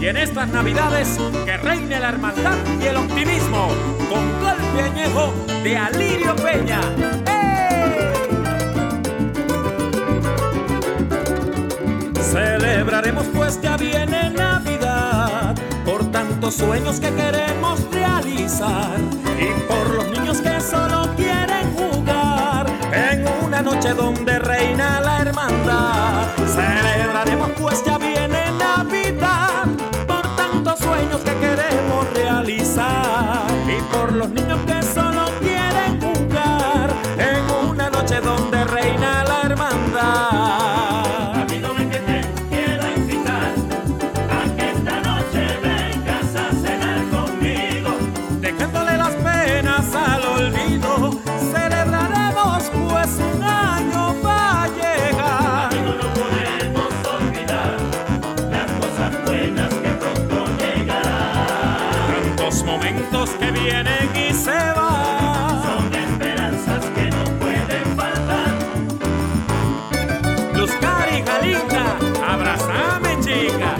Y en estas navidades que reine la hermandad y el optimismo, con golpe añejo de Alirio Peña. Celebraremos pues ya viene Navidad, por tantos sueños que queremos realizar y por los niños que solo quieren jugar en una noche donde reina la hermandad. Celebraremos pues ya viene Navidad, por tantos sueños que queremos realizar y por los niños que solo quieren jugar en una noche donde reina la hermandad. Al olvido, celebraremos pues un año va a llegar. Amigos, no podemos olvidar las cosas buenas que pronto llegarán. Tantos momentos que vienen y se van, son esperanzas que no pueden faltar. Luz Cari, Galinda, abrázame chica.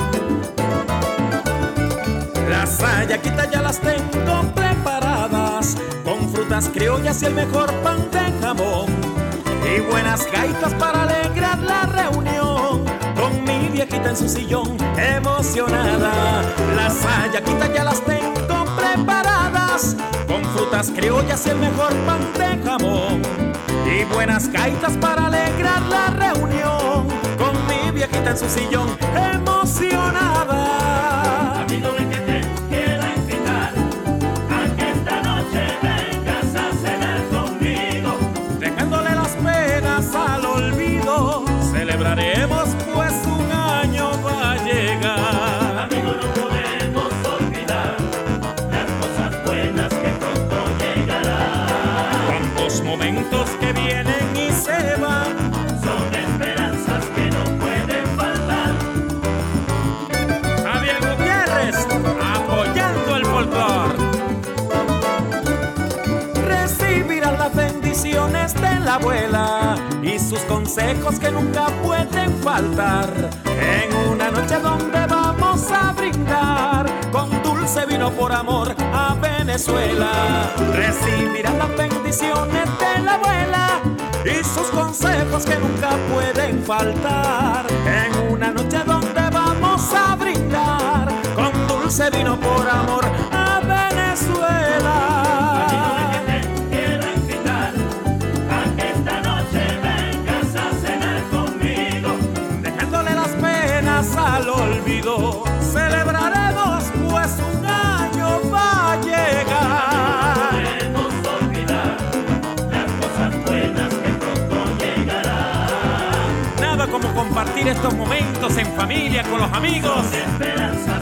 Las hallaquitas ya las tengo preparadas, con frutas criollas y el mejor pan de jamón, y buenas gaitas para alegrar la reunión, con mi viejita en su sillón emocionada. Las hallaquitas ya las tengo preparadas, con frutas criollas y el mejor pan de jamón, y buenas gaitas para alegrar la reunión, con mi viejita en su sillón emocionada. Amigo, ven que te quiero invitar a que esta noche vengas a cenar conmigo. Dejándole las penas al olvido, celebraremos pues un año va a llegar. Amigo, no podemos olvidar las cosas buenas que pronto llegarán. Tantos momentos que vienen y se van, son esperanzas que no pueden faltar. Javier Gutiérrez apoyando el folclor. Recibirán las bendiciones de la abuela y sus consejos que nunca pueden faltar, en una noche donde vamos a brindar con dulce vino por amor a Venezuela. Recibirán las bendiciones de la abuela y sus consejos que nunca pueden faltar, en una noche donde vamos a brindar con dulce vino por amor a Venezuela. Amigo, ven que te quiero invitar a que esta noche vengas a cenar conmigo. Dejándole las penas al olvido, celebraremos pues un año va a llegar. No podemos olvidar las cosas buenas que pronto llegarán. Nada como compartir estos momentos en familia con los amigos. Esperanza